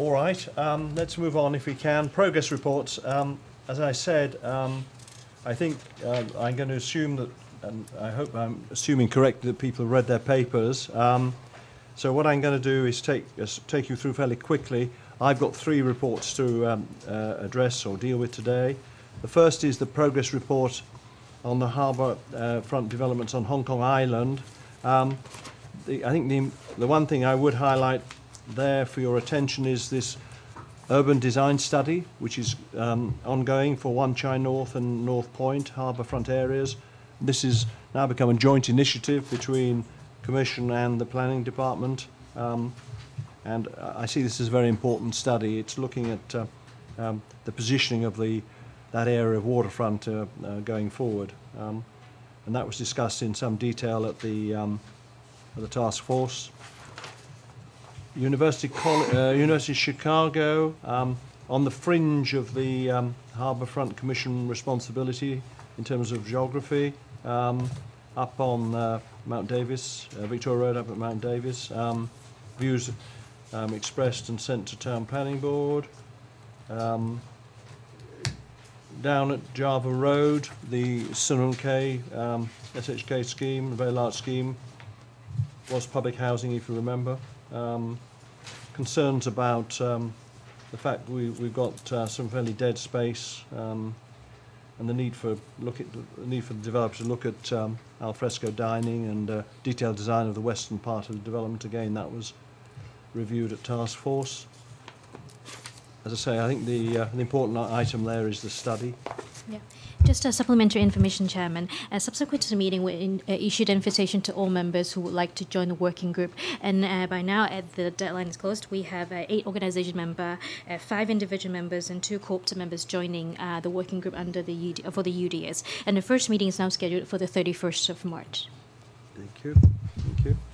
All right, let's move on if we can. Progress reports. As I said, I think I'm going to assume that, and I hope I'm assuming correctly, that people have read their papers. So what I'm going to do is take you through fairly quickly. I've got 3 reports to address or deal with today. The first is the progress report on the harbour front developments on Hong Kong Island. I think the one thing I would highlight there for your attention is this urban design study, which is ongoing for Wan Chai North and North Point harbour front areas. This has now become a joint initiative between Commission and the Planning Department, and I see this as a very important study. It's looking at the positioning of that area of waterfront going forward, and that was discussed in some detail at the task force. University of Chicago, on the fringe of the Harbourfront Commission responsibility in terms of geography, up on Mount Davis, Victoria Road up at Mount Davis. Views expressed and sent to Town Planning Board. Down at Java Road, the Sunil K SHK scheme, a very large scheme, was public housing, if you remember. Concerns about the fact we've got some fairly dead space, and the need for the developer to look at al fresco dining and detailed design of the western part of the development. Again, that was reviewed at task force. As I say, I think the important item there is the study. Yeah. Just a supplementary information, Chairman. Subsequent to the meeting, we issued an invitation to all members who would like to join the working group. And by now, as the deadline is closed, we have 8 organisation members, 5 individual members, and 2 cooperative members joining the working group under for the UDS. And the first meeting is now scheduled for the 31st of March. Thank you. Thank you.